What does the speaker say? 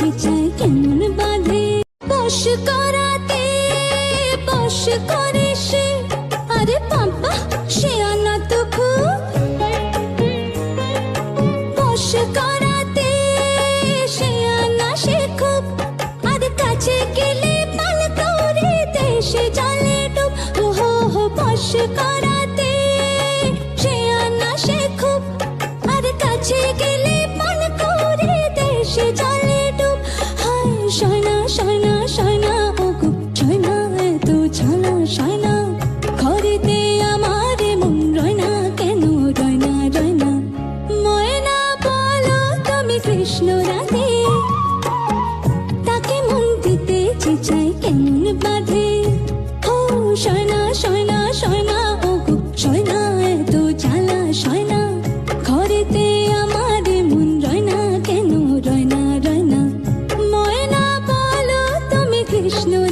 চেঁচায় কেমন বাঁধে। বশ করাতে বশ করে সে, আরে বাবা সে আনা তো খুব। বশ করাতে সে আনা সে খুব, আর কাছে গেলে পাল করে দেশে জলে ডুব। ও হো হো বশ করাতে সে আনা সে খুব, আর কাছে গেলে পাল করে দেশে জলে ডুব। হায় সয়না সয়না সয়না ওগো সয়না, এত ঝালা সয়না, ঘরেতে আমার মন রয় না কেন, রয় না রয় না। ময়না বলো তুমি কৃষ্ণ রাধে, তাকে মন দিতে চেঁচায় কেমন বাঁধে। ও সয়না সয়না সয়না ওগো সয়না, এত ঝালা সয়না, ঘরেতে আমার মন রয় না কেন, রয় না রয় না। ময়না বলো তুমি কৃষ্ণ